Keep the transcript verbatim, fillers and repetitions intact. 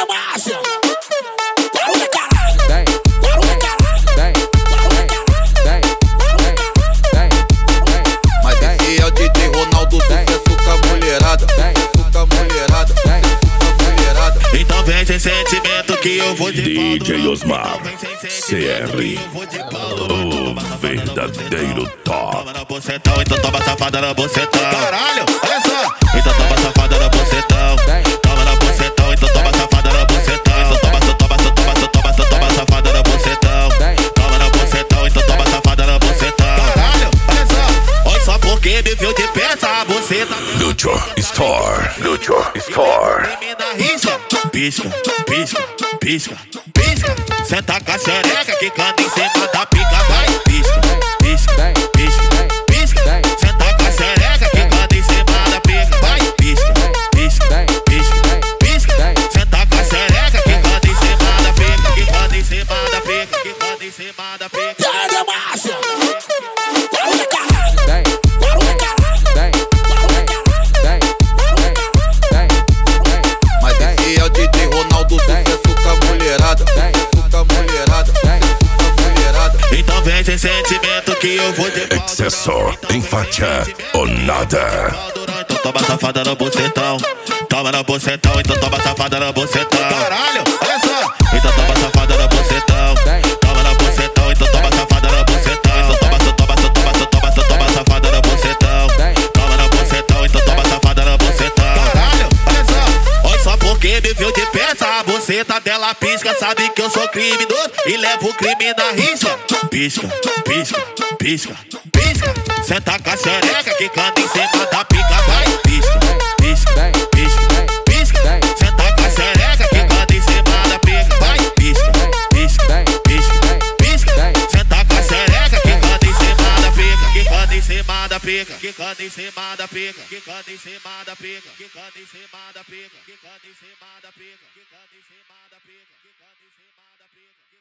Quero máfia. Quero caralho. Quero caralho. Mas esse é o D J Ronaldo, sucesso com a mulherada. Sucesso com a mulherada. Sucesso com a mulherada. Então vem sem sentimento que eu vou de D J Osmar, C R, o verdadeiro top. Toma na bocetão, então toma safada na bocetão. Caralho, olha só. Então toma safada na bocetão. Toma na bocetão, então toma safada na bocetão. Então toma, toma, toma, toma, toma, toma safada na bocetão. Toma na bocetão, então toma safada na bocetão. Caralho, olha só. Oi, só porque me viu de peça, a boceta. Lucho Star, Lucho Star. Pisca, pisca, pisca, pisca. Senta com a xereca que canta em cima da pica. Vai, pisca, pisca, pisca, pisca. Senta com a xereca que canta em cima da pica. Vai, pisca, pisca, pisca, pisca. Senta com a xereca que canta em cima da pica. Que canta em cima da pica, que canta em cima da pica. Quero máfia. Quero caralho. Quero caralho. Mas esse é o D J Ronaldo, sucesso com a mulherada. Sucesso com a mulherada. Sucesso com a mulherada. Então vem sem sentimento que eu vou de Excesso, em fatia ou nada. Então toma safada no bocetão. Toma na bocetão, então toma safada no bocetão. Caralho, olha só. Então toma safada no bocetão. Toma na bocetão, então toma safada no bocetão. Então toma, toma, toma, toma, toma, toma safada no bocetão. Toma na bocetão, então toma safada no bocetão. Caralho, olha só. Oi, só porque me viu de peça, a boceta dela pisca. Sabe que eu sou criminoso e levo o crime na risca. Pisca, pisca, pisca, pisca. Senta com a xereca que canta em cima da pica. Vai, pisca, pisca, pisca, pisca. Senta com a xereca que canta em cima da pica. Vai, pisca, pisca, pisca, pisca. Senta com a xereca que canta em cima da pica. Que canta em cima da pica. Que canta em cima da pica. Que canta em cima da pica. Que canta em cima da pica. Que canta em cima da pica. Que canta em cima da pica. Que canta em cima da pica.